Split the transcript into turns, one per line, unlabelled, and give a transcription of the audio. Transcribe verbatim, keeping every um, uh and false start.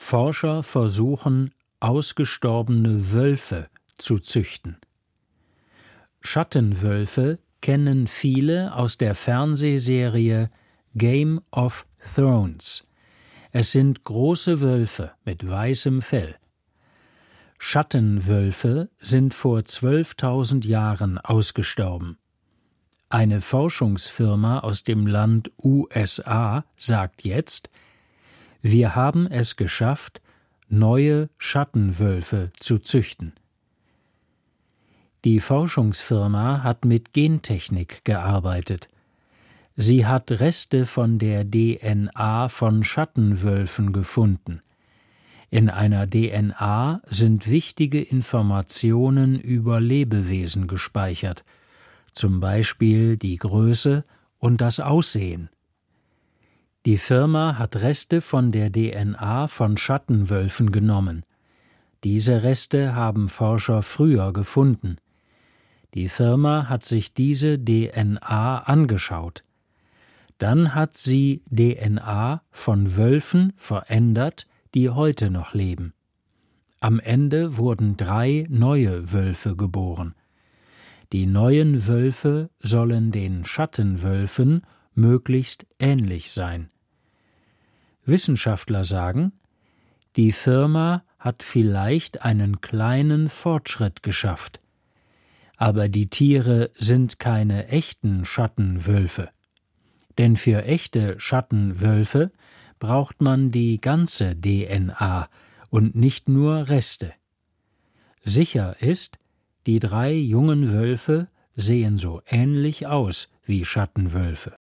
Forscher versuchen, ausgestorbene Wölfe zu züchten. Schattenwölfe kennen viele aus der Fernsehserie Game of Thrones. Es sind große Wölfe mit weißem Fell. Schattenwölfe sind vor zwölftausend Jahren ausgestorben. Eine Forschungsfirma aus dem Land U S A sagt jetzt: Wir haben es geschafft, neue Schattenwölfe zu züchten. Die Forschungsfirma hat mit Gentechnik gearbeitet. Sie hat Reste von der D N A von Schattenwölfen gefunden. In einer D N A sind wichtige Informationen über Lebewesen gespeichert, zum Beispiel die Größe und das Aussehen. Die Firma hat Reste von der D N A von Schattenwölfen genommen. Diese Reste haben Forscher früher gefunden. Die Firma hat sich diese D N A angeschaut. Dann hat sie D N A von Wölfen verändert, die heute noch leben. Am Ende wurden drei neue Wölfe geboren. Die neuen Wölfe sollen den Schattenwölfen möglichst ähnlich sein. Wissenschaftler sagen, die Firma hat vielleicht einen kleinen Fortschritt geschafft. Aber die Tiere sind keine echten Schattenwölfe. Denn für echte Schattenwölfe braucht man die ganze D N A und nicht nur Reste. Sicher ist, die drei jungen Wölfe sehen so ähnlich aus wie Schattenwölfe.